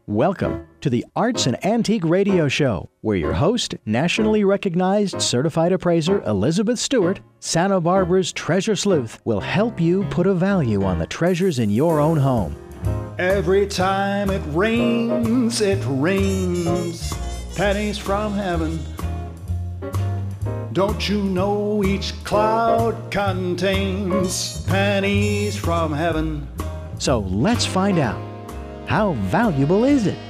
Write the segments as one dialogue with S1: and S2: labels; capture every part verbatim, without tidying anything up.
S1: Welcome to the Arts and Antique Radio Show, where your host, nationally recognized certified appraiser Elizabeth Stewart, Santa Barbara's treasure sleuth, will help you put a value on the treasures in your own home.
S2: Every time it rains, it rains pennies from heaven. Don't you know each cloud contains pennies from heaven?
S1: So let's find out. How valuable is it?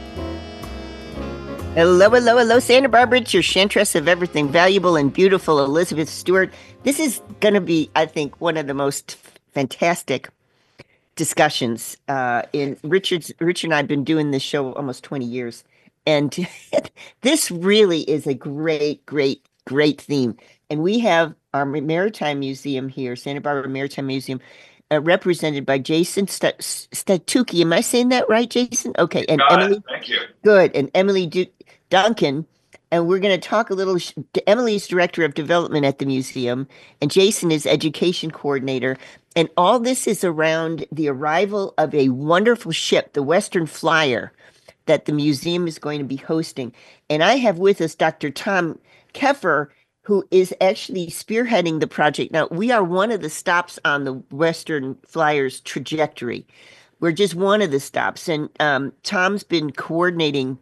S3: Hello, hello, hello, Santa Barbara. It's your chantress of everything valuable and beautiful, Elizabeth Stewart. This is going to be, I think, one of the most fantastic discussions. Uh, in Richard's, Richard and I have been doing this show almost twenty years. And this really is a great, great, great theme. And we have our Maritime Museum here, Santa Barbara Maritime Museum, Uh, represented by Jason St- Statuki. Am I saying that right, Jason? Okay. And
S4: Got
S3: Emily,
S4: it. Thank you.
S3: Good. And Emily du- Duncan. And we're going to talk a little. Sh- Emily's director of development at the museum, and Jason is education coordinator. And all this is around the arrival of a wonderful ship, the Western Flyer, that the museum is going to be hosting. And I have with us Doctor Tom Keffer, who is actually spearheading the project. Now, we are one of the stops on the Western Flyer's trajectory. We're just one of the stops. And um, Tom's been coordinating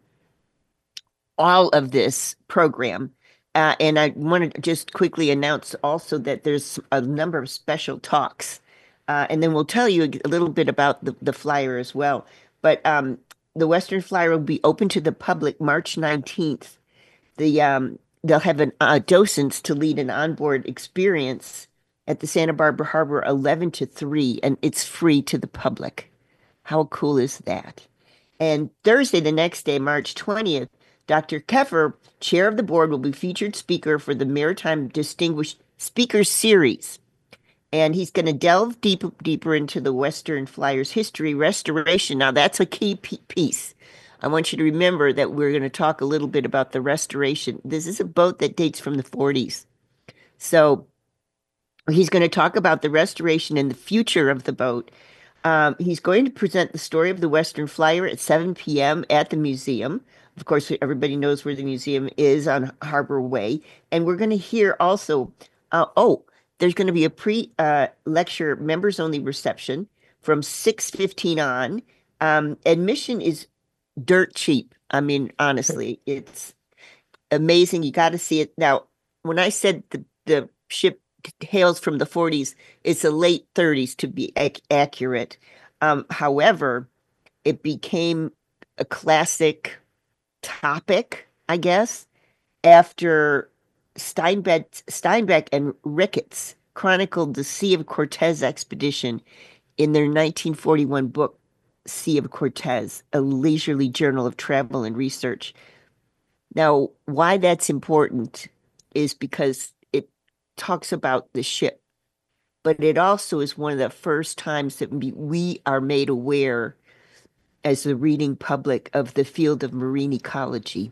S3: all of this program. Uh, and I want to just quickly announce also that there's a number of special talks. Uh, and then we'll tell you a little bit about the, the Flyer as well. But um, the Western Flyer will be open to the public March nineteenth. The um, They'll have an, uh, docents to lead an onboard experience at the Santa Barbara Harbor eleven to three, and it's free to the public. How cool is that? And Thursday, the next day, March twentieth, Doctor Keffer, chair of the board, will be featured speaker for the Maritime Distinguished Speakers Series. And he's going to delve deep, deeper into the Western Flyer's history, restoration. Now, that's a key p- piece. I want you to remember that we're going to talk a little bit about the restoration. This is a boat that dates from the forties. So he's going to talk about the restoration and the future of the boat. Um, he's going to present the story of the Western Flyer at seven p.m. at the museum. Of course, everybody knows where the museum is on Harbor Way. And we're going to hear also, uh, oh, there's going to be a pre-lecture uh, members-only reception from six fifteen on. Um, admission is dirt cheap. I mean, honestly, it's amazing. You got to see it. Now, when I said the, the ship hails from the forties, it's the late thirties to be ac- accurate. Um, however, it became a classic topic, I guess, after Steinbeck, Steinbeck and Ricketts chronicled the Sea of Cortez expedition in their nineteen forty-one book, Sea of Cortez, a leisurely journal of travel and research. Now, why that's important is because it talks about the ship, but it also is one of the first times that we, we are made aware as the reading public of the field of marine ecology.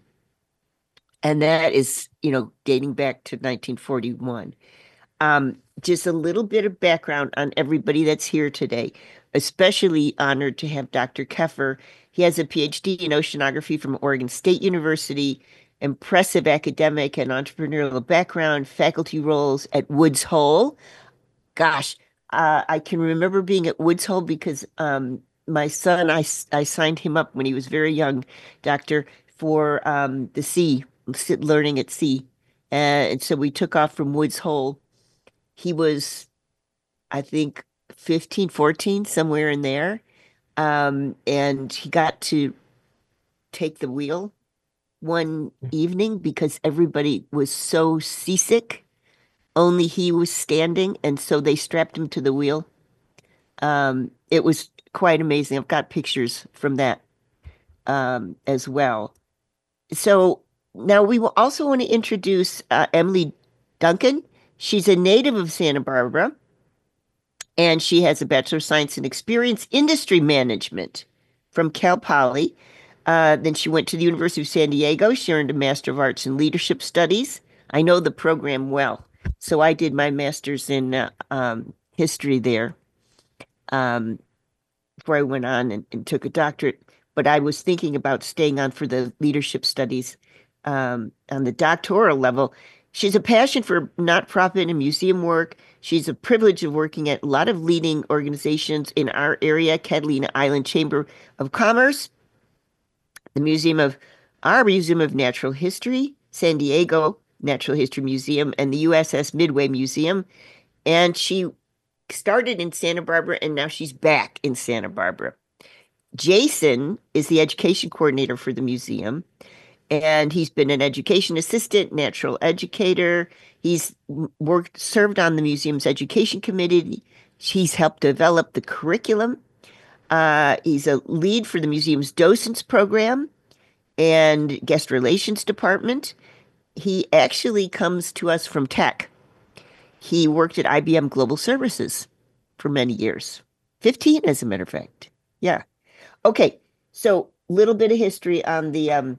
S3: And that is, you know, dating back to nineteen forty-one. Um, just a little bit of background on everybody that's here today. Especially honored to have Doctor Keffer. He has a P H D in oceanography from Oregon State University, impressive academic and entrepreneurial background, faculty roles at Woods Hole. Gosh, uh, I can remember being at Woods Hole because um, my son, I, I signed him up when he was very young, doctor, for um, the sea, learning at sea. Uh, and so we took off from Woods Hole. He was, I think, fifteen, fourteen, somewhere in there. Um, and he got to take the wheel one evening because everybody was so seasick. Only he was standing, and so they strapped him to the wheel. Um, it was quite amazing. I've got pictures from that um, as well. So now we will also want to introduce uh, Emily Duncan. She's a native of Santa Barbara. And she has a Bachelor of Science in Experience Industry Management from Cal Poly. Uh, then she went to the University of San Diego. She earned a Master of Arts in Leadership Studies. I know the program well. So I did my master's in uh, um, history there um, before I went on and, and took a doctorate. but I was thinking about staying on for the leadership studies um, on the doctoral level. She's a passion for nonprofit and museum work. She's a privilege of working at a lot of leading organizations in our area, Catalina Island Chamber of Commerce, the Museum of our Museum of Natural History, San Diego Natural History Museum, and the U S S Midway Museum. And she started in Santa Barbara, and now she's back in Santa Barbara. Jason is the education coordinator for the museum, and he's been an education assistant, natural educator. He's worked, served on the museum's education committee. He's helped develop the curriculum. Uh, he's a lead for the museum's docents program and guest relations department. He actually comes to us from tech. He worked at I B M Global Services for many years, fifteen as a matter of fact. Yeah. Okay, so little bit of history on the um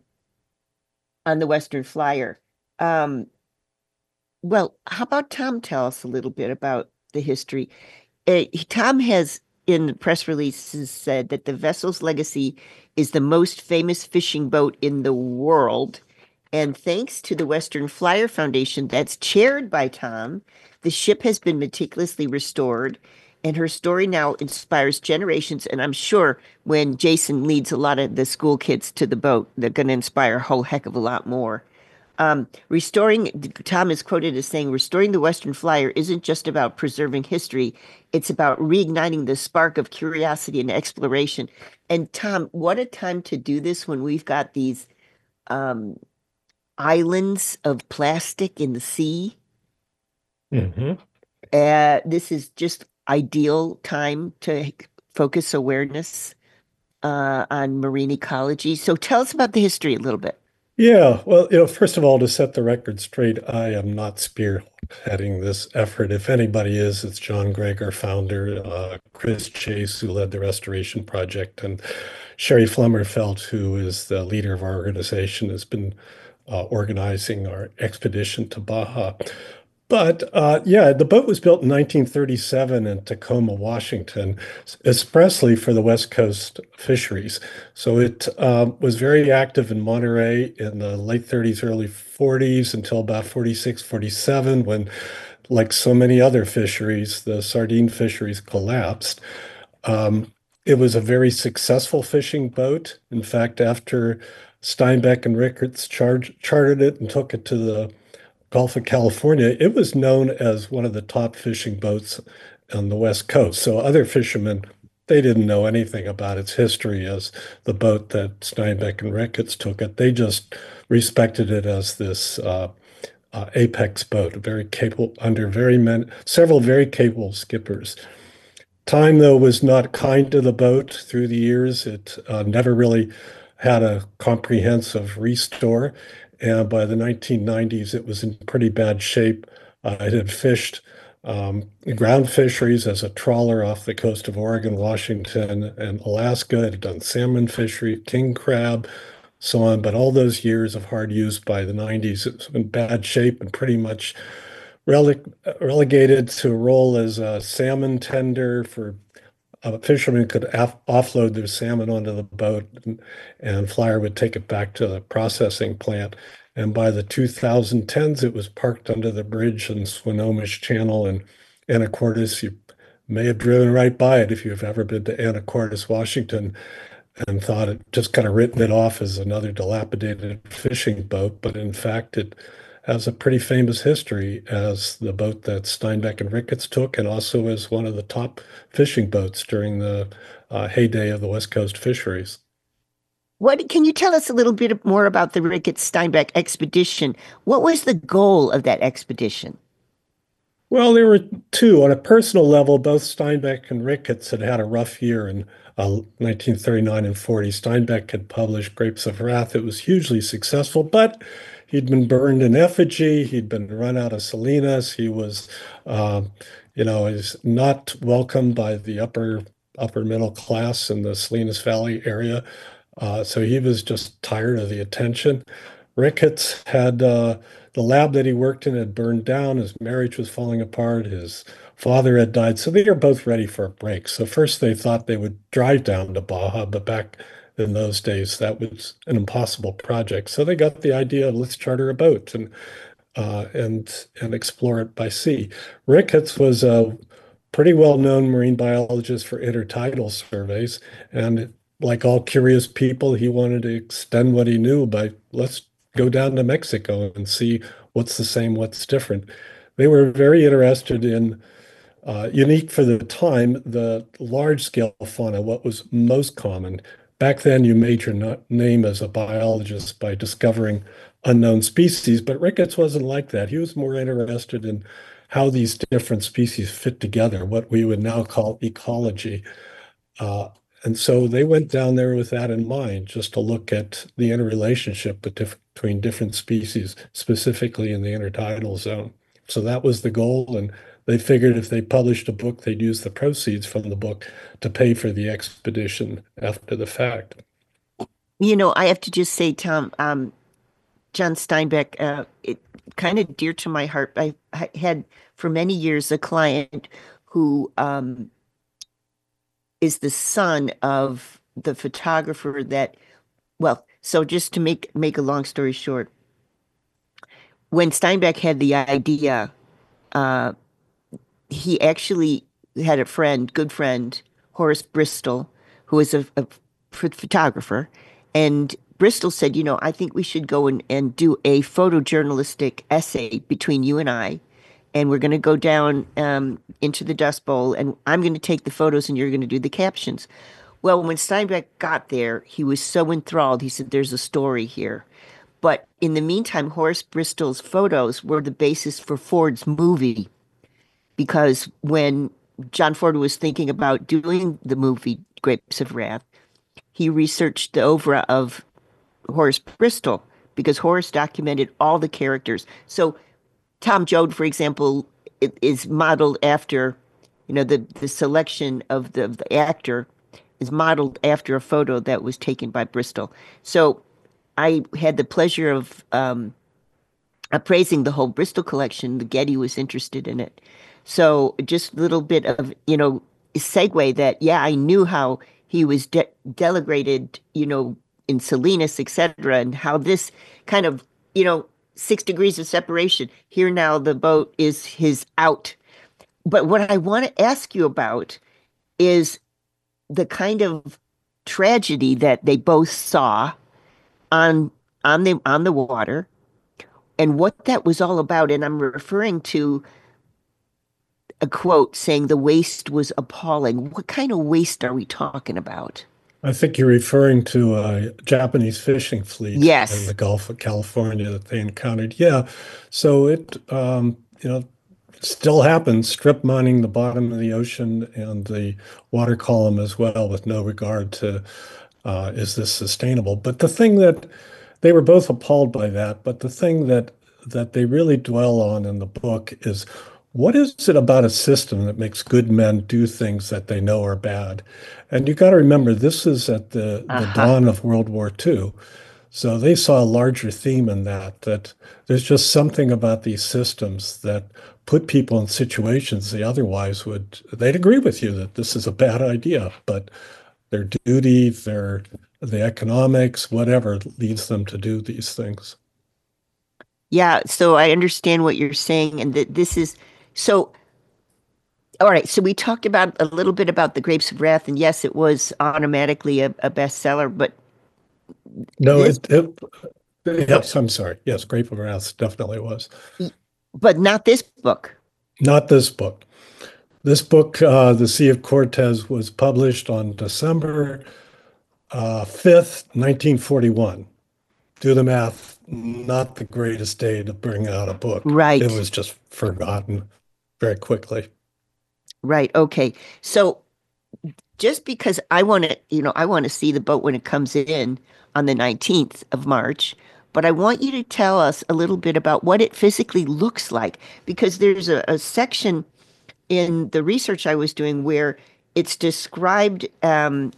S3: on the Western Flyer. Um, well, how about Tom tell us a little bit about the history? Uh, Tom has in the press releases said that the vessel's legacy is the most famous fishing boat in the world. And thanks to the Western Flyer Foundation that's chaired by Tom, the ship has been meticulously restored, and her story now inspires generations. And I'm sure when Jason leads a lot of the school kids to the boat, they're going to inspire a whole heck of a lot more. Um, restoring, Tom is quoted as saying, restoring the Western Flyer isn't just about preserving history. It's about reigniting the spark of curiosity and exploration. And Tom, what a time to do this when we've got these um, islands of plastic in the sea.
S4: Mm-hmm.
S3: Uh, this is just ideal time to focus awareness uh, on marine ecology. So tell us about the history a little bit.
S4: Yeah, well, you know, first of all, to set the record straight, I am not spearheading this effort. If anybody is, it's John Gregg, our founder, uh, Chris Chase, who led the restoration project, and Sherry Flemmerfeld, who is the leader of our organization, has been uh, organizing our expedition to Baja. But uh, yeah, the boat was built in nineteen thirty-seven in Tacoma, Washington, expressly for the West Coast fisheries. So it uh, was very active in Monterey in the late thirties, early forties until about forty-six, forty-seven, when, like so many other fisheries, the sardine fisheries collapsed. Um, it was a very successful fishing boat. In fact, after Steinbeck and Ricketts charged, chartered it and took it to the Gulf of California, it was known as one of the top fishing boats on the West Coast. So other fishermen, they didn't know anything about its history as the boat that Steinbeck and Ricketts took it. They just respected it as this uh, uh, apex boat, very capable, under very many, several very capable skippers. Time, though, was not kind to the boat through the years. It uh, never really had a comprehensive restore. And by the nineteen nineties, it was in pretty bad shape. Uh, it had fished um, ground fisheries as a trawler off the coast of Oregon, Washington, and Alaska. It had done salmon fishery, king crab, so on. But all those years of hard use by the nineties, it was in bad shape and pretty much rele relegated to a role as a salmon tender for uh, fishermen could offload their salmon onto the boat, and, and Flyer would take it back to the processing plant. And by the two thousand tens, it was parked under the bridge in Swinomish Channel in Anacortes. You may have driven right by it if you've ever been to Anacortes, Washington, and thought it just kind of written it off as another dilapidated fishing boat. But in fact, it has a pretty famous history as the boat that Steinbeck and Ricketts took, and also as one of the top fishing boats during the uh, heyday of the West Coast fisheries.
S3: What can you tell us a little bit more about the Ricketts Steinbeck expedition? What was the goal of that expedition?
S4: Well, there were two. On a personal level, both Steinbeck and Ricketts had had a rough year in uh, nineteen thirty-nine and forty. Steinbeck had published Grapes of Wrath. It was hugely successful, but he'd been burned in effigy. He'd been run out of Salinas. He was, uh, you know, is not welcomed by the upper upper middle class in the Salinas Valley area. Uh, so he was just tired of the attention. Ricketts had uh, the lab that he worked in had burned down. His marriage was falling apart. His father had died. So they were both ready for a break. So first they thought they would drive down to Baja, but back in those days. That was an impossible project. So they got the idea, let's charter a boat and uh, and and explore it by sea. Ricketts was a pretty well-known marine biologist for intertidal surveys, and like all curious people, he wanted to extend what he knew by let's go down to Mexico and see what's the same, what's different. They were very interested in, uh, unique for the time, the large-scale fauna, what was most common. Back then, you made your name as a biologist by discovering unknown species, but Ricketts wasn't like that. He was more interested in how these different species fit together, what we would now call ecology. Uh, and so they went down there with that in mind, just to look at the interrelationship between different species, specifically in the intertidal zone. So that was the goal, and they figured if they published a book, they'd use the proceeds from the book to pay for the expedition after the fact.
S3: You know, I have to just say, Tom, um, John Steinbeck, uh, it kind of dear to my heart. I, I had for many years a client who um, is the son of the photographer that, well, so just to make make a long story short, when Steinbeck had the idea, uh, he actually had a friend, good friend, Horace Bristol, who was a, a photographer, and Bristol said, you know, I think we should go and, and do a photojournalistic essay between you and I, and we're going to go down um, into the Dust Bowl, and I'm going to take the photos and you're going to do the captions. Well, when Steinbeck got there, he was so enthralled. He said, there's a story here. But in the meantime, Horace Bristol's photos were the basis for Ford's movie, because when John Ford was thinking about doing the movie Grapes of Wrath, he researched the oeuvre of Horace Bristol, because Horace documented all the characters. So Tom Joad, for example, is modeled after, you know, the, the selection of the, the actor is modeled after a photo that was taken by Bristol. So I had the pleasure of um, appraising the whole Bristol collection. The Getty was interested in it. So just a little bit of, you know, segue that, yeah, I knew how he was de delegated, you know, in Salinas, et cetera, and how this kind of, you know, six degrees of separation. Here now the boat is his out. But what I want to ask you about is the kind of tragedy that they both saw on on the on the water and what that was all about. And I'm referring to a quote saying the waste was appalling. What kind of waste are we talking about?
S4: I think you're referring to a Japanese fishing fleet
S3: Yes.
S4: in the Gulf of California that they encountered. Yeah. So it, um, you know, still happens, strip mining the bottom of the ocean and the water column as well, with no regard to uh, is this sustainable. But the thing that they were both appalled by that, but the thing that that they really dwell on in the book is, what is it about a system that makes good men do things that they know are bad? And you got to remember, this is at the, the
S3: Uh-huh.
S4: dawn of World War Two. So they saw a larger theme in that, that there's just something about these systems that put people in situations they otherwise would, they'd agree with you that this is a bad idea, but their duty, their, the economics, whatever leads them to do these things.
S3: Yeah, so I understand what you're saying, and that this is so. All right, so we talked about a little bit about the Grapes of Wrath, and yes, it was automatically a, a bestseller, but
S4: No,
S3: this,
S4: it, it, yes, I'm sorry. Yes, Grape of Wrath definitely was.
S3: but not this book.
S4: Not this book. This book, uh, The Sea of Cortez, was published on December uh, fifth, nineteen forty-one. Do the math, not the greatest day to bring out a book.
S3: Right.
S4: It was just forgotten very quickly.
S3: Right. Okay. So just because I want to, you know, I want to see the boat when it comes in on the nineteenth of March, but I want you to tell us a little bit about what it physically looks like, because there's a, a section in the research I was doing where it's described um,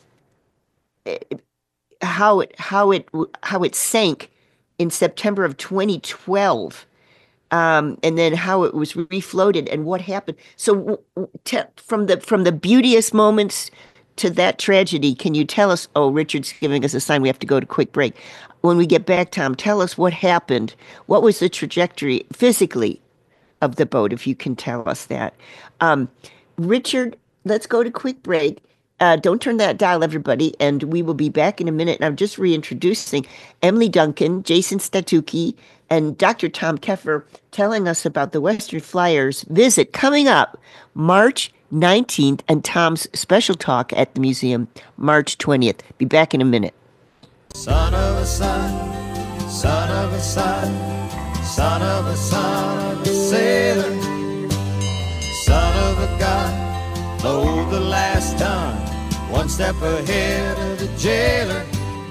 S3: how it how it how it sank in September of twenty twelve. Um, and then how it was refloated and what happened. So from the from the beauteous moments to that tragedy, can you tell us? Oh, Richard's giving us a sign. We have to go to quick break. When we get back, Tom, tell us what happened. What was the trajectory physically of the boat, if you can tell us that. Um, Richard, let's go to quick break. Uh, don't turn that dial, everybody, and we will be back in a minute. And I'm just reintroducing Emily Duncan, Jason Statuki, and Doctor Tom Keffer telling us about the Western Flyers visit coming up March nineteenth and Tom's special talk at the museum March twentieth. Be back in a minute.
S2: Son of a son, son of a son, son of a son of a sailor, son of a god, load the last ton, one step ahead of the jailer.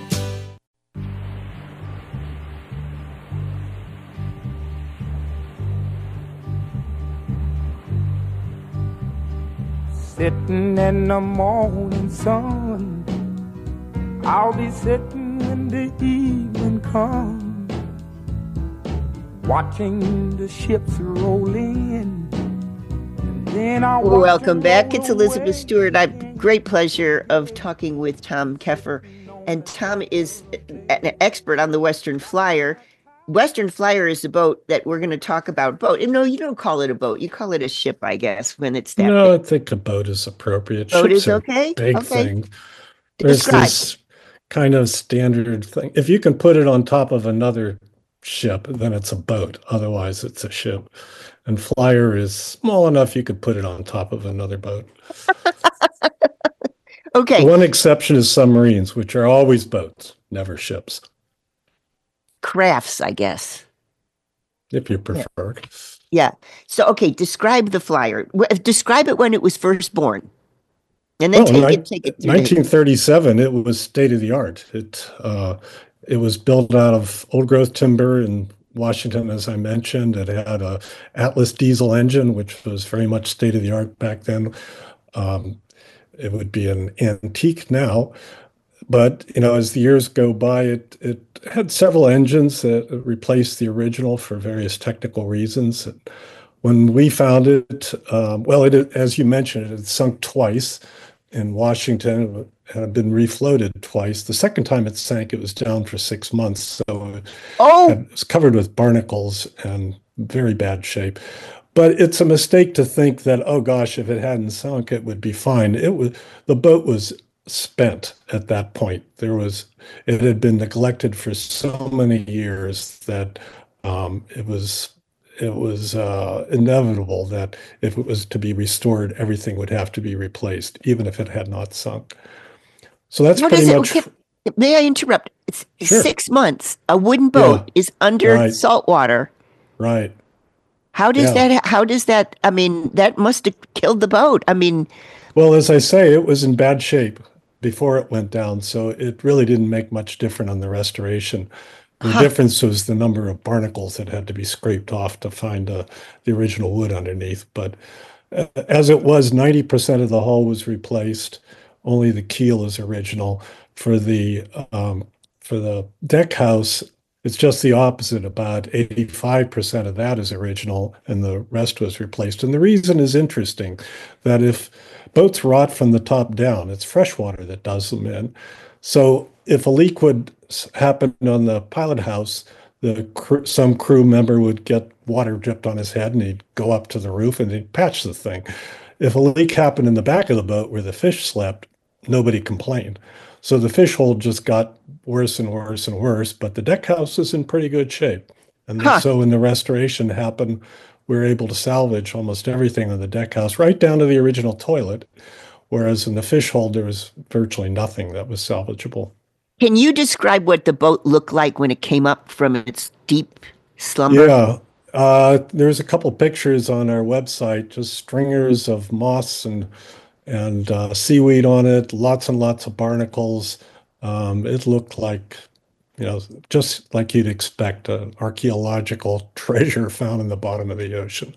S5: Sitting in the morning sun, I'll be sitting when the evening comes, watching the ships roll in. And then I'll
S3: Welcome back. It's Elizabeth Stewart. I have great pleasure of talking with Tom Keffer. And Tom is an expert on the Western Flyer. Western Flyer is a boat that we're going to talk about. Boat. No, you don't call it a boat. You call it a ship, I guess, when it's that
S4: No,
S3: big.
S4: I think a boat is appropriate.
S3: Boat
S4: Ships
S3: is
S4: are
S3: okay?
S4: Big
S3: Okay.
S4: thing. There's
S3: Describe.
S4: this kind of standard thing. If you can put it on top of another ship, then it's a boat. Otherwise, it's a ship. And Flyer is small enough you could put it on top of another boat.
S3: Okay.
S4: The one exception is submarines, which are always boats, never ships,
S3: Crafts, I guess.
S4: if you prefer.
S3: Yeah. So, okay, describe the Flyer. W- Describe it when it was first born. And then
S4: Well,
S3: take
S4: nine-
S3: it, take it through. the-
S4: nineteen thirty-seven, it was state of the art. It uh, it was built out of old growth timber in Washington, as I mentioned. It had a Atlas diesel engine, which was very much state of the art back then. Um, it would be an antique now, but you know, as the years go by, it it had several engines that replaced the original for various technical reasons. When we found it, um, well, it as you mentioned, it had sunk twice in Washington and had been refloated twice. The second time it sank, it was down for six months, so it
S3: Oh,
S4: had- it was covered with barnacles and very bad shape. But it's a mistake to think that, oh gosh, if it hadn't sunk, it would be fine. It was the boat was spent at that point. There was it had been neglected for so many years that um, it was it was uh, inevitable that if it was to be restored, everything would have to be replaced, even if it had not sunk. So that's
S3: how
S4: pretty
S3: does it,
S4: much
S3: okay, may I interrupt? It's
S4: Sure.
S3: six months. A wooden boat is under
S4: Right.
S3: salt water.
S4: right.
S3: How does
S4: Yeah.
S3: that, how does that, I mean, that must have killed the boat. I mean,
S4: Well, as I say, it was in bad shape before it went down, so it really didn't make much difference on the restoration. The
S3: Huh.
S4: difference was the number of barnacles that had to be scraped off to find uh, the original wood underneath. But uh, as it was, ninety percent of the hull was replaced. Only the keel is original. For the um, for the deck house, it's just the opposite. About eighty-five percent of that is original, and the rest was replaced. And the reason is interesting, that if boats rot from the top down, it's fresh water that does them in. So if a leak would s- happen on the pilot house, the cr- some crew member would get water dripped on his head, and he'd go up to the roof and he'd patch the thing. If a leak happened in the back of the boat where the fish slept, nobody complained. So the fish hole just got worse and worse and worse, but the deck house is in pretty good shape. And
S3: Huh.
S4: so when the restoration happened, we were able to salvage almost everything on the deck house, right down to the original toilet. Whereas in the fish hold, there was virtually nothing that was salvageable.
S3: can you describe what the boat looked like when it came up from its deep slumber?
S4: Yeah, uh, there's a couple pictures on our website, just stringers of moss and and uh, seaweed on it, lots and lots of barnacles. Um, it looked like, you know, just like you'd expect, an archaeological treasure found in the bottom of the ocean.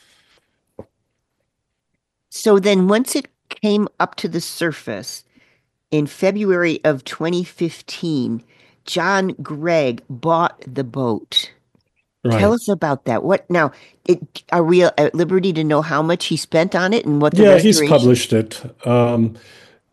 S3: So then once it came up to the surface in February of twenty fifteen, John Gregg bought the boat.
S4: Right.
S3: Tell us about that. What now? It, are we at liberty to know how much he spent on it and what the
S4: Yeah, he's
S3: restoration?
S4: published it. Um,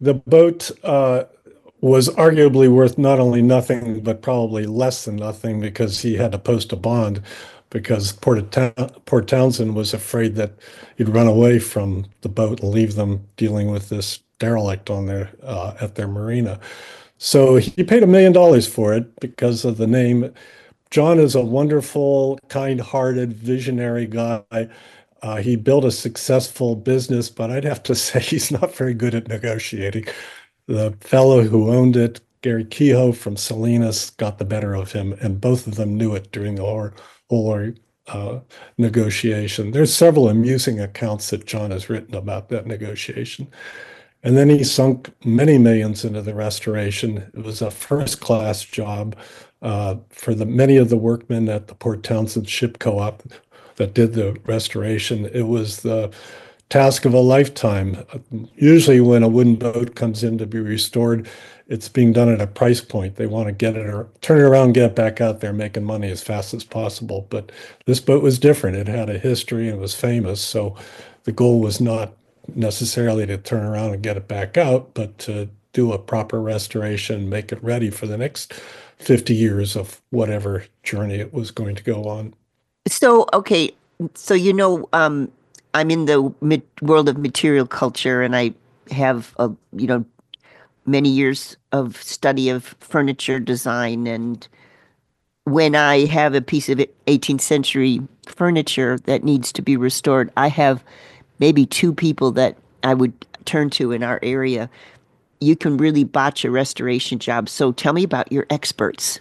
S4: the boat uh, was arguably worth not only nothing, but probably less than nothing because he had to post a bond because Port, Port Townsend was afraid that he'd run away from the boat and leave them dealing with this derelict on their uh, at their marina. So he paid a million dollars for it because of the name. John is a wonderful, kind-hearted, visionary guy. Uh, he built a successful business, but I'd have to say he's not very good at negotiating. The fellow who owned it, Gary Kehoe from Salinas, got the better of him, and both of them knew it during the whole, whole uh, negotiation. There's several amusing accounts that John has written about that negotiation. And then he sunk many millions into the restoration. It was a first-class job uh, for the many of the workmen at the Port Townsend Ship Co-op that did the restoration. It was the task of a lifetime. Usually when a wooden boat comes in to be restored, it's being done at a price point. They want to get it or turn it around, get it back out there, making money as fast as possible. But this boat was different. It had a history and was famous. So the goal was not necessarily to turn around and get it back out, but to do a proper restoration, make it ready for the next fifty years of whatever journey it was going to go on.
S3: So, okay, so you know, um, I'm in the mid world of material culture, and I have, a, you know, many years of study of furniture design. And when I have a piece of eighteenth century furniture that needs to be restored, I have maybe two people that I would turn to in our area. You can really botch a restoration job. So tell me about your experts.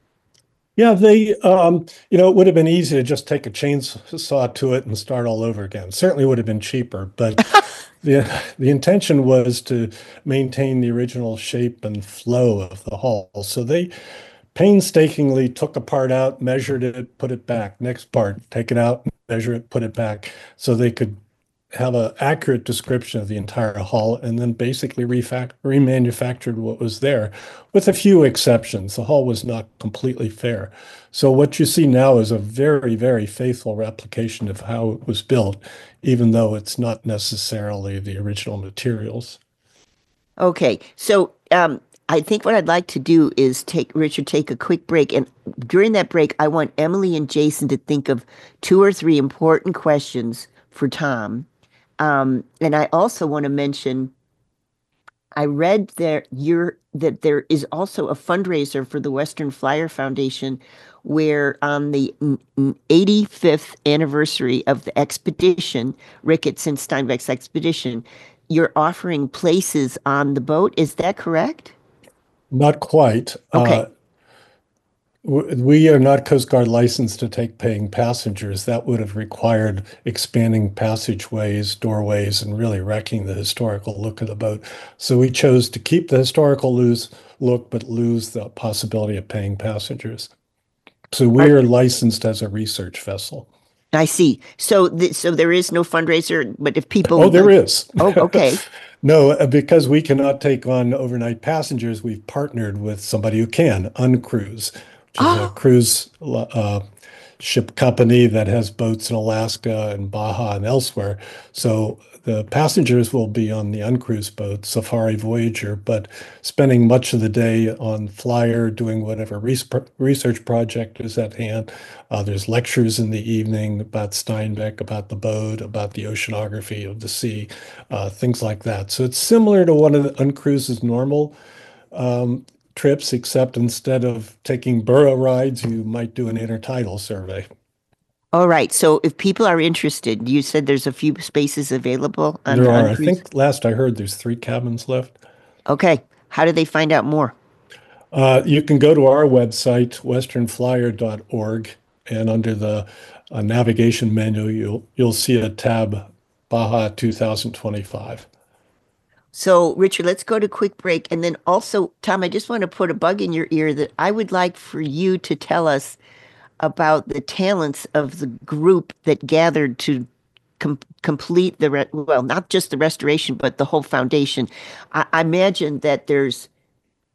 S4: Yeah, they, um, you know, it would have been easy to just take a chainsaw to it and start all over again. Certainly would have been cheaper, but the the intention was to maintain the original shape and flow of the hull. So they painstakingly took a part out, measured it, put it back. Next part, take it out, measure it, put it back, so they could have an accurate description of the entire hull, and then basically refact remanufactured what was there, with a few exceptions. The hull was not completely fair. So what you see now is a very, very faithful replication of how it was built, even though it's not necessarily the original materials.
S3: Okay, so um, I think what I'd like to do is take Richard, take a quick break, and during that break, I want Emily and Jason to think of two or three important questions for Tom. Um, and I also want to mention, I read there you're, that there is also a fundraiser for the Western Flyer Foundation, where on the eighty-fifth anniversary of the expedition, Ricketts and Steinbeck's expedition, you're offering places on the boat. Is that correct?
S4: Not quite.
S3: Okay.
S4: Uh, We are not Coast Guard licensed to take paying passengers. That would have required expanding passageways, doorways, and really wrecking the historical look of the boat. So we chose to keep the historical lose look, but lose the possibility of paying passengers. So we are licensed as a research vessel.
S3: I see. So, th- so there is no fundraiser, but if people...
S4: Oh, there is.
S3: Oh, okay.
S4: No, because we cannot take on overnight passengers, we've partnered with somebody who can, Uncruise, which is a cruise uh, ship company that has boats in Alaska and Baja and elsewhere. So the passengers will be on the Uncruise boat, Safari Voyager, but spending much of the day on Flyer, doing whatever research project is at hand. Uh, there's lectures in the evening about Steinbeck, about the boat, about the oceanography of the sea, uh, things like that. So it's similar to one of the Uncruise's normal um, trips, except instead of taking burro rides, you might do an intertidal survey.
S3: All right. So if people are interested, you said there's a few spaces available. On,
S4: there are.
S3: on
S4: I think last I heard there's three cabins left.
S3: Okay. How do they find out more?
S4: Uh, you can go to our website, western flyer dot org, and under the uh, navigation menu, you'll you'll see a tab, Baja two thousand twenty-five.
S3: So, Richard, let's go to a quick break. And then also, Tom, I just want to put a bug in your ear that I would like for you to tell us about the talents of the group that gathered to com- complete the, re- well, not just the restoration, but the whole foundation. I-, I imagine that there's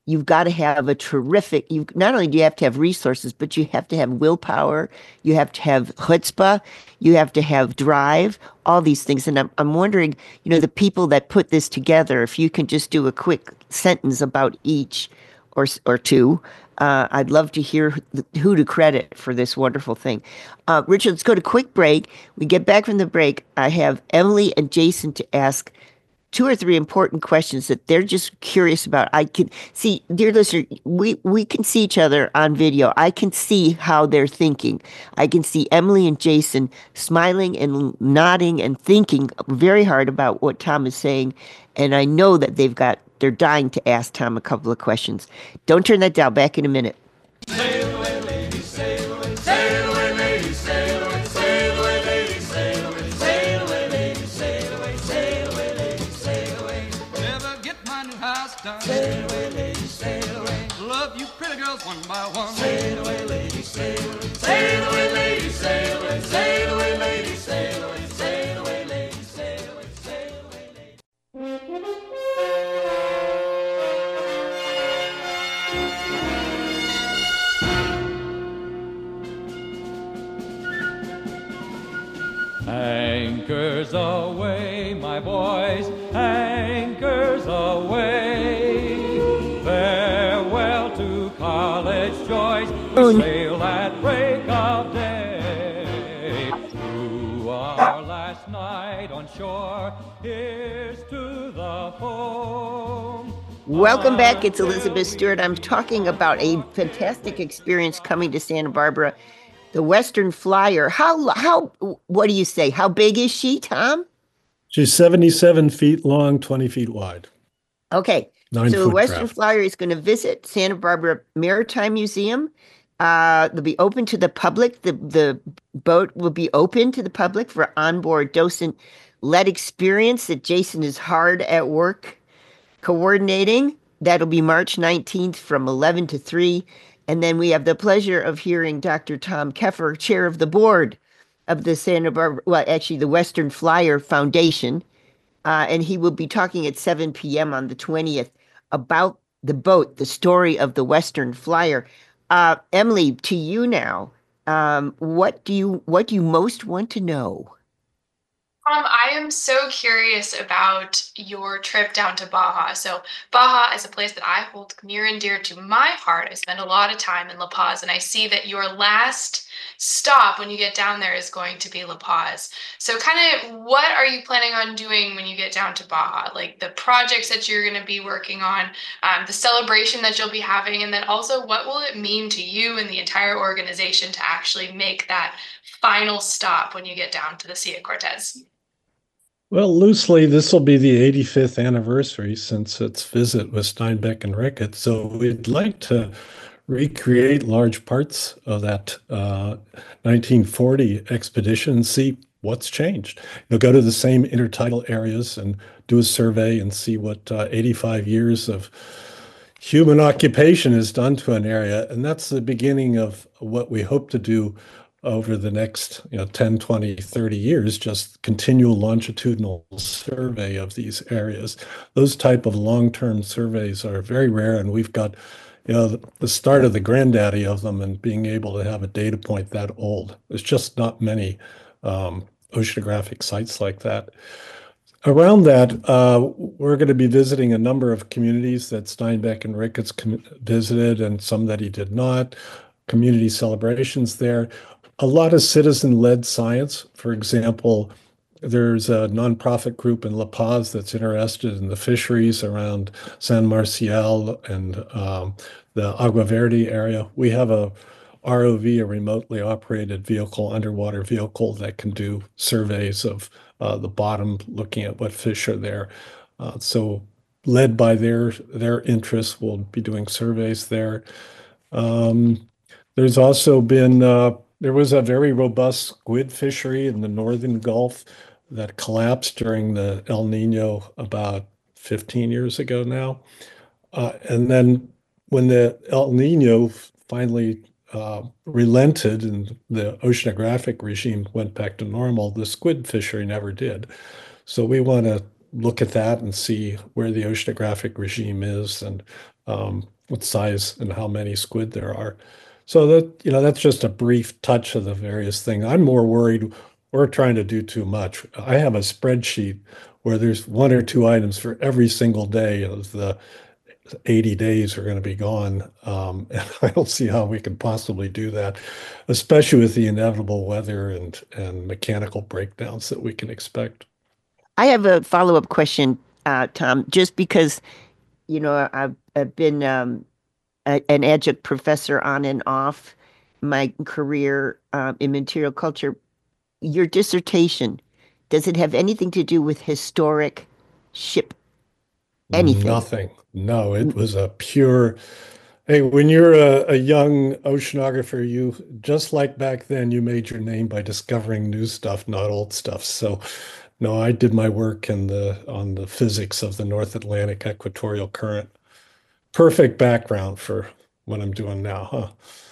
S3: you've got to have a terrific, you not only do you have to have resources, but you have to have willpower, you have to have chutzpah, you have to have drive, all these things. And I'm, I'm wondering, you know, the people that put this together, if you can just do a quick sentence about each or, or two, uh, I'd love to hear who to credit for this wonderful thing. Uh, Richard, let's go to quick break. We get back from the break. I have Emily and Jason to ask two or three important questions that they're just curious about. I can see, dear listener, we, we can see each other on video. I can see how they're thinking. I can see Emily and Jason smiling and nodding and thinking very hard about what Tom is saying. And I know that they've got, they're dying to ask Tom a couple of questions. Don't turn that down. Back in a minute.
S2: Sail away, ladies, sail away, sail away, ladies, sail away, sail away, ladies, sail away, sail away, ladies, sail away, sail away, ladies, sail away. Never get my new house done. Sail away, ladies, sail away. Love you pretty girls one by one. Sail away, ladies, sail away, sail away, ladies, sail away, sail away, ladies, sail away, sail away, ladies, sail away, sail away, ladies.
S6: Anchors away, my boys, anchors away. Farewell to college joys, we sail at break of day. Through our last night on shore, here's to the home.
S3: Welcome back. It's Elizabeth Stewart. I'm talking about a fantastic experience coming to Santa Barbara. The Western Flyer. How, how, what do you say? How big is she, Tom?
S4: She's seventy-seven feet long, twenty feet wide.
S3: Okay.
S4: Nine
S3: so the
S4: foot
S3: Western
S4: craft.
S3: Flyer is going to visit Santa Barbara Maritime Museum. Uh, they'll be open to the public. The, the boat will be open to the public for onboard docent-led experience that Jason is hard at work coordinating. That'll be March nineteenth from eleven to three. And then we have the pleasure of hearing Doctor Tom Keffer, chair of the board of the Santa Barbara, well, actually the Western Flyer Foundation. Uh, and he will be talking at seven p.m. on the twentieth about the boat, the story of the Western Flyer. Uh, Emily, to you now. Um, what do you what do you most want to know?
S7: Um, I am so curious about your trip down to Baja. So Baja is a place that I hold near and dear to my heart. I spend a lot of time in La Paz, and I see that your last stop when you get down there is going to be La Paz. So kind of what are you planning on doing when you get down to Baja? Like the projects that you're going to be working on, um, the celebration that you'll be having, and then also what will it mean to you and the entire organization to actually make that final stop when you get down to the Sea of Cortez?
S4: Well, loosely, this will be the eighty-fifth anniversary since its visit with Steinbeck and Ricketts. So we'd like to recreate large parts of that uh, nineteen forty expedition and see what's changed. You'll go to the same intertidal areas and do a survey and see what uh, eighty-five years of human occupation has done to an area. And that's the beginning of what we hope to do over the next you know, ten, twenty, thirty years, just continual longitudinal survey of these areas. Those type of long-term surveys are very rare, and we've got you know, the start of the granddaddy of them and being able to have a data point that old. There's just not many um, oceanographic sites like that. Around that, uh, we're going to be visiting a number of communities that Steinbeck and Ricketts visited and some that he did not, community celebrations there. A lot of citizen-led science. For example, there's a nonprofit group in La Paz that's interested in the fisheries around San Marcial and um, the Agua Verde area. We have a R O V, a remotely operated vehicle, underwater vehicle that can do surveys of uh, the bottom, looking at what fish are there. Uh, so led by their, their interests, we'll be doing surveys there. Um, there's also been uh, There was a very robust squid fishery in the northern Gulf that collapsed during the El Nino about fifteen years ago now. Uh, and then when the El Nino finally uh, relented and the oceanographic regime went back to normal, the squid fishery never did. So we want to look at that and see where the oceanographic regime is and um, what size and how many squid there are. So that, you know, that's just a brief touch of the various things. I'm more worried we're trying to do too much. I have a spreadsheet where there's one or two items for every single day of the eighty days are going to be gone. Um, and I don't see how we can possibly do that, especially with the inevitable weather and, and mechanical breakdowns that we can expect.
S3: I have a follow-up question, uh, Tom, just because, you know, I've, I've been um, a, an adjunct professor on and off my career um, in material culture. Your dissertation, does it have anything to do with historic ship? Anything?
S4: Nothing. No, it was a pure. Hey, when you're a, a young oceanographer, you just like back then, you made your name by discovering new stuff, not old stuff. So, no, I did my work in the on the physics of the North Atlantic equatorial current. Perfect background for what I'm doing now, huh?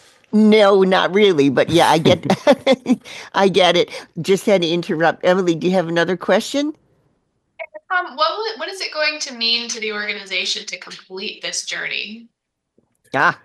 S3: No, not really, but yeah, I get I get it. Just had to interrupt. Emily, do you have another question?
S7: Um, what will it, what is it going to mean to the organization to complete this journey?
S3: Ah,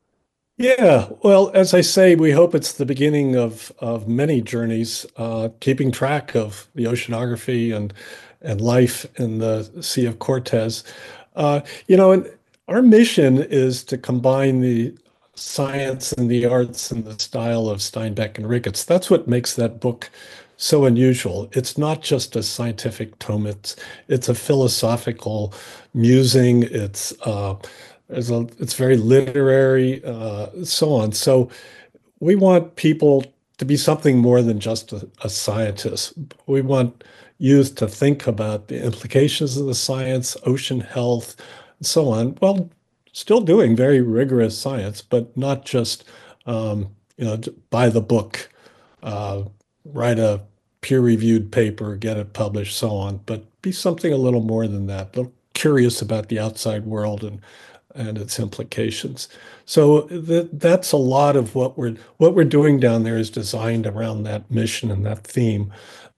S4: Yeah, well, as I say, we hope it's the beginning of of many journeys, uh, keeping track of the oceanography and and life in the Sea of Cortez. Uh, you know, and our mission is to combine the science and the arts and the style of Steinbeck and Ricketts. That's what makes that book so unusual. It's not just a scientific tome, it's it's a philosophical musing. It's uh, there's a, it's very literary, uh, so on. So we want people to be something more than just a, a scientist. We want youth to think about the implications of the science, ocean health, and so on. Well, still doing very rigorous science, but not just um, you know by the book, uh, write a peer-reviewed paper, get it published, so on. But be something a little more than that. A little curious about the outside world and and its implications. So th that's a lot of what we're what we're doing down there is designed around that mission and that theme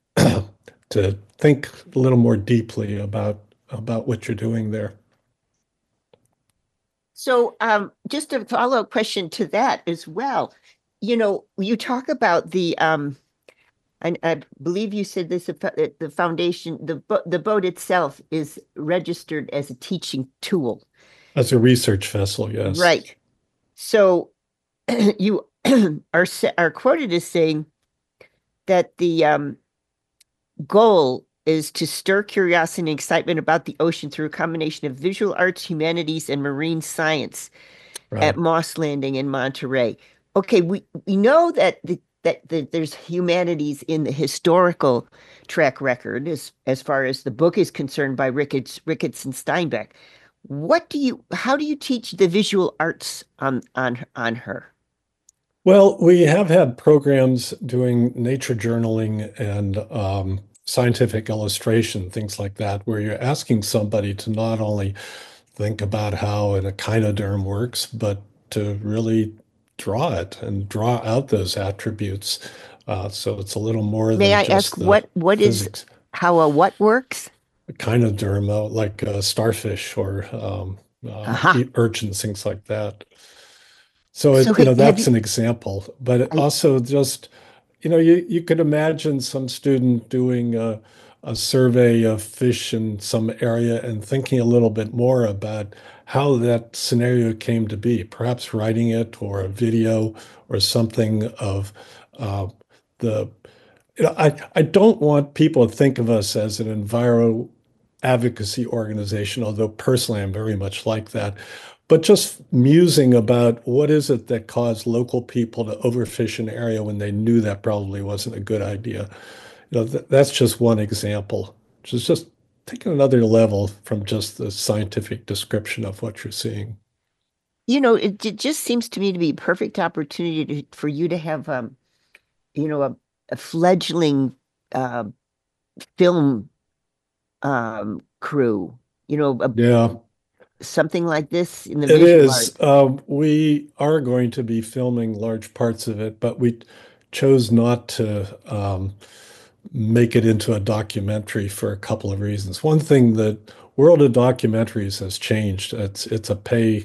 S4: to think a little more deeply about about what you're doing there.
S3: so um, just a follow-up question to that as well. You know, you talk about the um, I, I believe you said this, that the foundation, the bo the boat itself is registered as a teaching tool.
S4: As a research vessel, yes.
S3: Right. So you are sa- are quoted as saying that the um, goal is to stir curiosity and excitement about the ocean through a combination of visual arts, humanities, and marine science
S4: Right.
S3: at Moss Landing in Monterey. Okay, we, we know that the, that the, there's humanities in the historical track record as as far as the book is concerned by Ricketts, Ricketts and Steinbeck. What do you, how do you teach the visual arts on on on her?
S4: Well, we have had programs doing nature journaling and um, scientific illustration, things like that, where you're asking somebody to not only think about how an echinoderm works, but to really draw it and draw out those attributes. Uh, so it's a little more
S3: May
S4: than
S3: I
S4: just
S3: ask
S4: the
S3: what what is
S4: physics.
S3: how a what works?
S4: Echinoderm, uh, like uh, starfish or um, uh,
S3: Aha.
S4: e- urchins, things like that. So
S3: So
S4: it, you know,
S3: have
S4: that's
S3: you,
S4: an example, but it
S3: I,
S4: also just, you know, you, you could imagine some student doing a, a survey of fish in some area and thinking a little bit more about how that scenario came to be, perhaps writing it or a video or something of uh, the, you know, I, I don't want people to think of us as an enviro advocacy organization, although personally I'm very much like that. But just musing about what is it that caused local people to overfish an area when they knew that probably wasn't a good idea. You know, th that's just one example. Just just taking another level from just the scientific description of what you're seeing.
S3: you know, it, it just seems to me to be a perfect opportunity to, for you to have um, you know, a, a fledgling uh, film um crew, you know, a,
S4: Yeah,
S3: something like this in the
S4: it
S3: visual art.
S4: is. Um, we are going to be filming large parts of it, but we chose not to um, make it into a documentary for a couple of reasons. One thing that world of documentaries has changed. It's it's a pay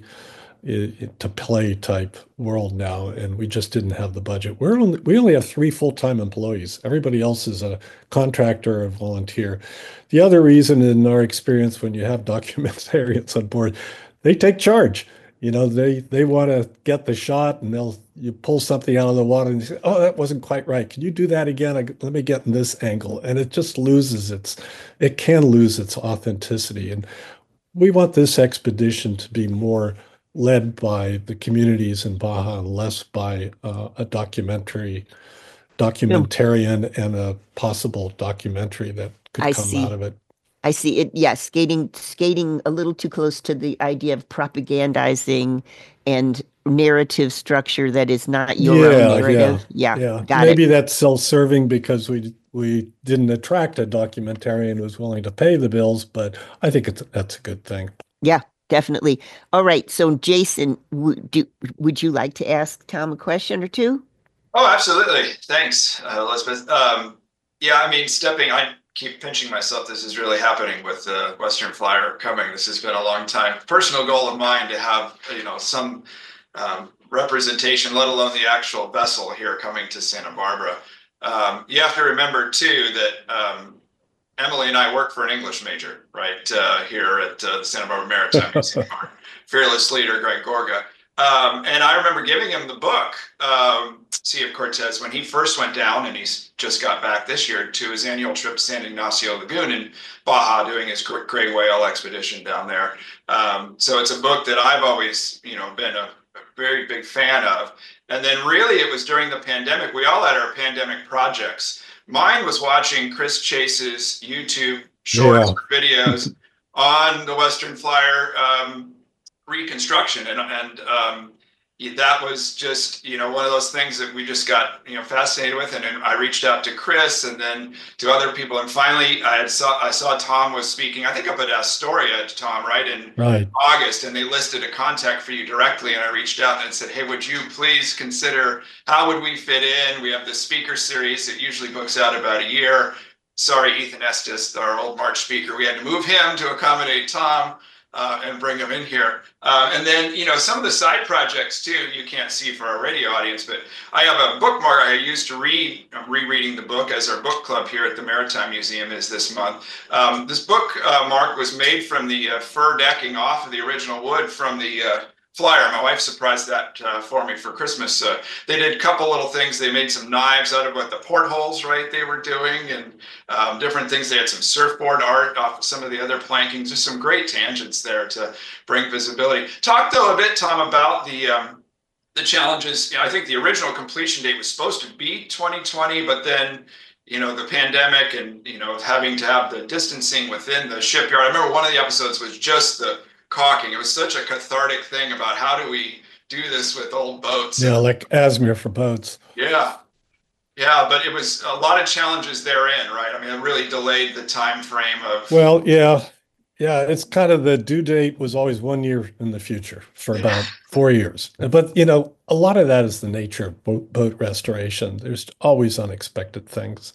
S4: to play type world now, and we just didn't have the budget. We're only, we only have three full-time employees. Everybody else is a contractor or volunteer. The other reason, in our experience, when you have documentarians on board, they take charge. You know, they they want to get the shot, and they'll you pull something out of the water and you say, "Oh, that wasn't quite right. Can you do that again? I, let me get in this angle." And it just loses its, it can lose its authenticity. And we want this expedition to be more led by the communities in Baja and less by uh, a documentary, documentarian and a possible documentary that could
S3: I
S4: come
S3: see.
S4: out of it.
S3: I see it. Yes, skating, skating a little too close to the idea of propagandizing and narrative structure that is not your
S4: Yeah,
S3: own narrative. Yeah,
S4: Yeah,
S3: got
S4: maybe
S3: it.
S4: that's self-serving because we we didn't attract a documentarian who was willing to pay the bills, but I think it's that's a good thing.
S3: Yeah, definitely. All right. So, Jason, would do would you like to ask Tom a question or two?
S8: Oh, absolutely. Thanks, uh, Elizabeth. Um, yeah, I mean, stepping, I keep pinching myself. This is really happening with the Western Flyer coming. This has been a long time personal goal of mine to have, you know, some um, representation, let alone the actual vessel here coming to Santa Barbara. Um, you have to remember, too, that um, Emily and I work for an English major, right, uh, here at uh, the Santa Barbara Maritime Museum, our fearless leader, Greg Gorga. Um, and I remember giving him the book, um, Sea of Cortez, when he first went down, and he's just got back this year to his annual trip to San Ignacio Lagoon in Baja, doing his gray whale expedition down there. Um, so it's a book that I've always, you know, been a, a very big fan of. And then really it was during the pandemic. We all had our pandemic projects. Mine was watching Chris Chase's YouTube shorts
S4: Yeah.
S8: videos on the Western Flyer um, reconstruction, and and um, that was just, you know, one of those things that we just got, you know, fascinated with. And then I reached out to Chris and then to other people, and finally I had saw I saw Tom was speaking, I think up at Astoria, Tom, right, in
S4: Right.
S8: August, and they listed a contact for you directly, and I reached out and said, hey, would you please consider, how would we fit in? We have this speaker series that usually books out about a year. Sorry, Ethan Estes, our old March speaker, we had to move him to accommodate Tom. Uh, and bring them in here. Uh, and then, you know, some of the side projects too, you can't see for our radio audience, but I have a bookmark I used to read, I'm rereading the book as our book club here at the Maritime Museum is this month. Um, this book, uh, Mark, was made from the uh, fir decking off of the original wood from the uh, Flyer. My wife surprised that uh, for me for Christmas. Uh, they did a couple little things. They made some knives out of what the portholes, right, they were doing, and um, different things. They had some surfboard art off of some of the other plankings. Just some great tangents there to bring visibility. Talk, though, a bit, Tom, about the um, the challenges. You know, I think the original completion date was supposed to be twenty twenty, but then, you know, the pandemic and, you know, having to have the distancing within the shipyard. I remember one of the episodes was just the caulking. It was such a cathartic thing about how do we do this with old boats.
S4: Yeah, like Asmere for boats.
S8: Yeah. Yeah, but it was a lot of challenges therein, right? I mean, it really delayed the time frame of.
S4: Well, yeah. Yeah, it's kind of the due date was always one year in the future for about four years. But, you know, a lot of that is the nature of boat, boat restoration. There's always unexpected things.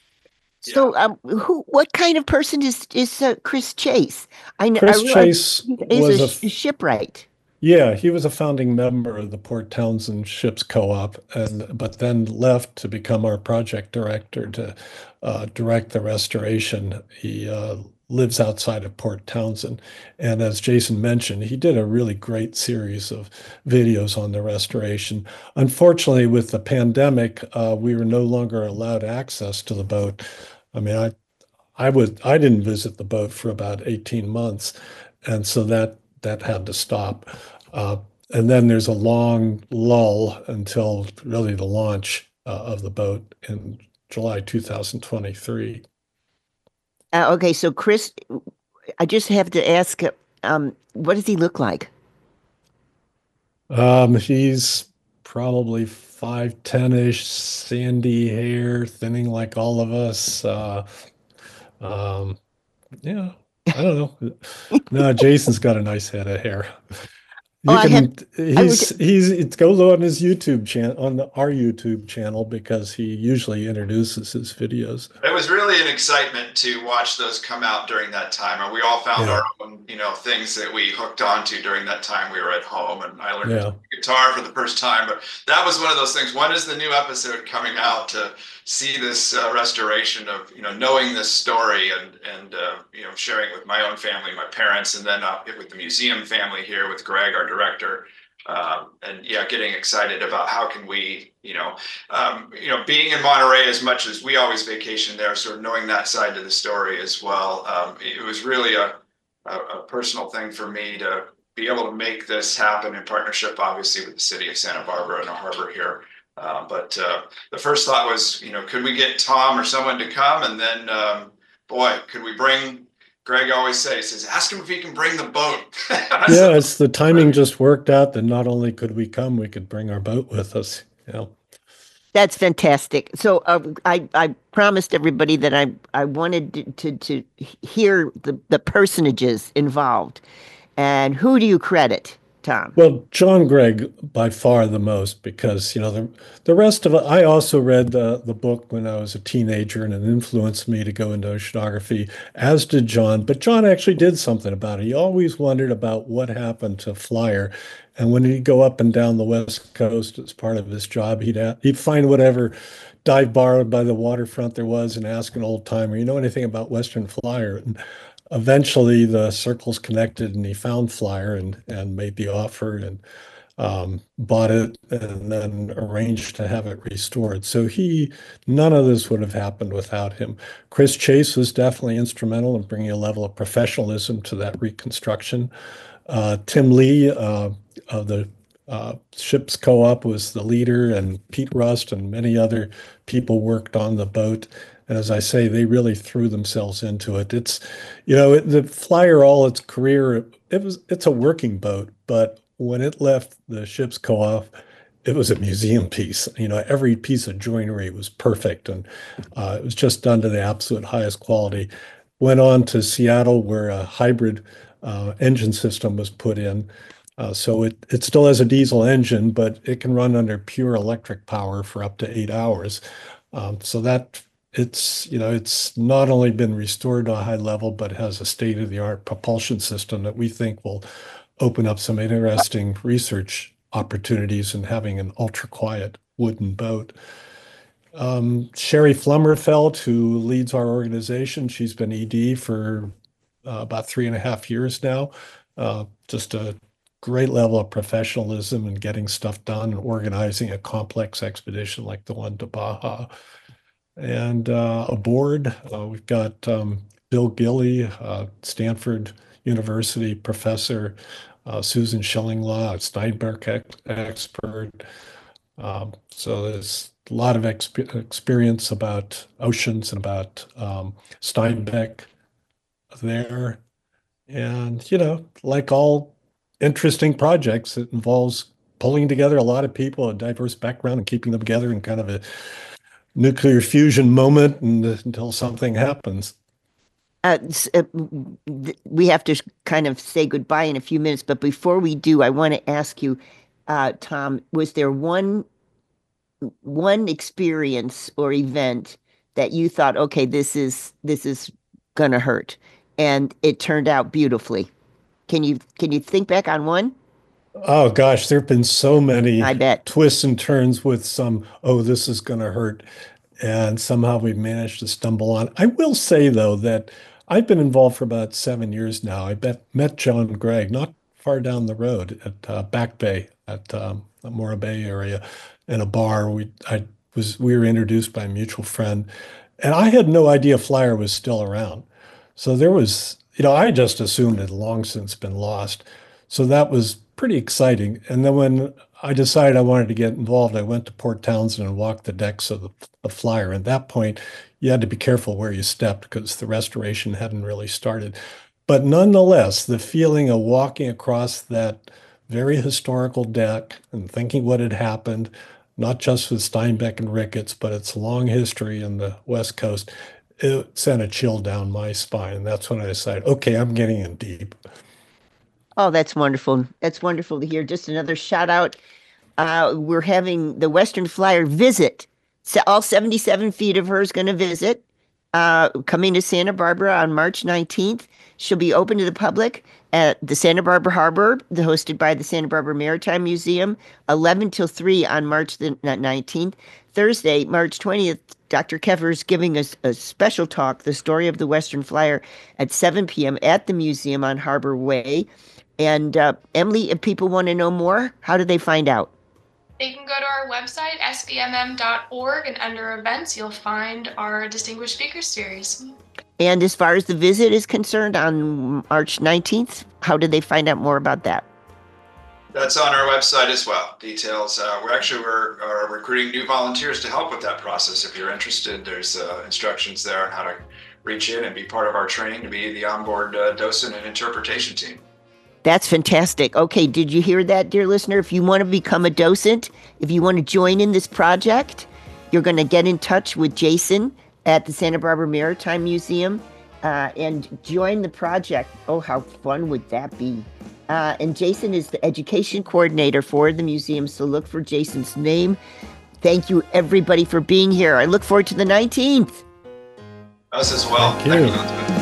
S3: So, um, who? What kind of person is is uh, Chris Chase? I know
S4: Chris
S3: I realize
S4: Chase
S3: he's
S4: was
S3: a,
S4: a
S3: sh- shipwright.
S4: Yeah, he was a founding member of the Port Townsend Ships Co-op, and but then left to become our project director to uh, direct the restoration. He uh, lives outside of Port Townsend, and as Jason mentioned, he did a really great series of videos on the restoration. Unfortunately, with the pandemic, uh, we were no longer allowed access to the boat. I mean, I, I would, I didn't visit the boat for about eighteen months, and so that that had to stop. Uh, and then there's a long lull until really the launch uh, of the boat in July two thousand twenty-three.
S3: Uh, okay, so Chris, I just have to ask, um, what does he look like?
S4: Um, he's probably five ten-ish, sandy hair, thinning like all of us. Uh, um, yeah, I don't know. No, Jason's got a nice head of hair.
S3: Oh,
S4: You
S3: I have.
S4: can,
S3: I would.
S4: he's, he's, it goes on his YouTube channel, on the, our YouTube channel, because he usually introduces his videos.
S8: It was really an excitement to watch those come out during that time. And we all found
S4: Yeah.
S8: our own, you know, things that we hooked onto during that time we were at home. And I learned
S4: Yeah.
S8: to play guitar for the first time. But that was one of those things. When is the new episode coming out to see this uh, restoration of, you know, knowing this story and, and uh, you know, sharing with my own family, my parents, and then uh, with the museum family here with Greg, our director. Um, and yeah, getting excited about how can we, you know, um, you know, being in Monterey as much as we always vacation there, sort of knowing that side of the story as well. Um, it was really a, a, a personal thing for me to be able to make this happen in partnership, obviously, with the city of Santa Barbara and the harbor here. Uh, but uh, the first thought was, you know, could we get Tom or someone to come? And then, um, boy, could we bring Greg always says, says, ask him if he can bring the boat.
S4: Yeah, it's the timing just worked out that not only could we come, we could bring our boat with us. Yeah.
S3: That's fantastic. So uh, I I promised everybody that I I wanted to to, to hear the the personages involved, and who do you credit, Tom?
S4: Well, John Gregg by far the most, because, you know, the the rest of it, I also read the the book when I was a teenager, and it influenced me to go into oceanography, as did John. But John actually did something about it. He always wondered about what happened to Flyer. And when he'd go up and down the West Coast as part of his job, he'd ha- he'd find whatever dive bar by the waterfront there was and ask an old timer, you know anything about Western Flyer? And eventually the circles connected, and he found Flyer and and made the offer and um, bought it, and then arranged to have it restored. So he, none of this would have happened without him. Chris Chase was definitely instrumental in bringing a level of professionalism to that reconstruction. Uh, Tim Lee uh, of the uh, Ships Co-op was the leader, and Pete Rust and many other people worked on the boat. And as I say, they really threw themselves into it. It's, you know, it, the Flyer, all its career, it was, it's a working boat, but when it left the Ships Co-op, it was a museum piece. You know, every piece of joinery was perfect, and uh, it was just done to the absolute highest quality. Went on to Seattle, where a hybrid uh, engine system was put in. Uh, so it, it still has a diesel engine, but it can run under pure electric power for up to eight hours. Um, so that it's, you know, it's not only been restored to a high level, but has a state-of-the-art propulsion system that we think will open up some interesting research opportunities in having an ultra-quiet wooden boat. Um, Sherry Flummerfeld, who leads our organization, she's been E D for uh, about three and a half years now. Uh, just a great level of professionalism and getting stuff done and organizing a complex expedition like the one to Baja. And uh, aboard, uh, we've got um, Bill Gilley, uh, Stanford University professor, uh, Susan Schillinglaw, a Steinbeck ex expert. Um, so there's a lot of exp experience about oceans and about um, Steinbeck there. And, you know, like all interesting projects, it involves pulling together a lot of people, a diverse background, and keeping them together in kind of a nuclear fusion moment and, uh, until something happens.
S3: Uh, uh, we have to kind of say goodbye in a few minutes, but before we do, I want to ask you, uh, Tom, was there one one experience or event that you thought, okay, this is this is gonna hurt, and it turned out beautifully? Can you can you think back on one?
S4: Oh gosh, there have been so many
S3: I bet.
S4: twists and turns with some, oh, this is going to hurt. And somehow we've managed to stumble on. I will say, though, that I've been involved for about seven years now. I bet, met John Gregg not far down the road at uh, Back Bay, at um, the Morro Bay area, in a bar. We I was we were introduced by a mutual friend, and I had no idea Flyer was still around. So there was, you know, I just assumed it had long since been lost. So that was pretty exciting. And then when I decided I wanted to get involved, I went to Port Townsend and walked the decks of the, the Flyer. At that point, you had to be careful where you stepped because the restoration hadn't really started. But nonetheless, the feeling of walking across that very historical deck and thinking what had happened, not just with Steinbeck and Ricketts, but its long history in the West Coast, it sent a chill down my spine. And that's when I decided, okay, I'm getting in deep.
S3: Oh, that's wonderful. That's wonderful to hear. Just another shout out. Uh, we're having the Western Flyer visit. So all seventy-seven feet of her is going to visit, uh, coming to Santa Barbara on March nineteenth. She'll be open to the public at the Santa Barbara Harbor, hosted by the Santa Barbara Maritime Museum, eleven till three on March the nineteenth. Thursday, March twentieth, Doctor Keffer is giving us a special talk, The Story of the Western Flyer, at seven p.m. at the museum on Harbor Way. And uh, Emily, if people want to know more, how do they find out?
S7: They can go to our website, s b m m dot org, and under events, you'll find our Distinguished Speakers Series.
S3: And as far as the visit is concerned on March nineteenth, how do they find out more about that?
S8: That's on our website as well. Details. Uh, we're actually we're are recruiting new volunteers to help with that process. If you're interested, there's uh, instructions there on how to reach in and be part of our training to be the onboard uh, docent and interpretation team.
S3: That's fantastic. Okay, did you hear that, dear listener? If you want to become a docent, if you want to join in this project, you're going to get in touch with Jason at the Santa Barbara Maritime Museum uh, and join the project. Oh, how fun would that be? Uh, and Jason is the education coordinator for the museum, so look for Jason's name. Thank you, everybody, for being here. I look forward to the nineteenth.
S8: Us as well.
S4: Thank you.
S8: Thank you.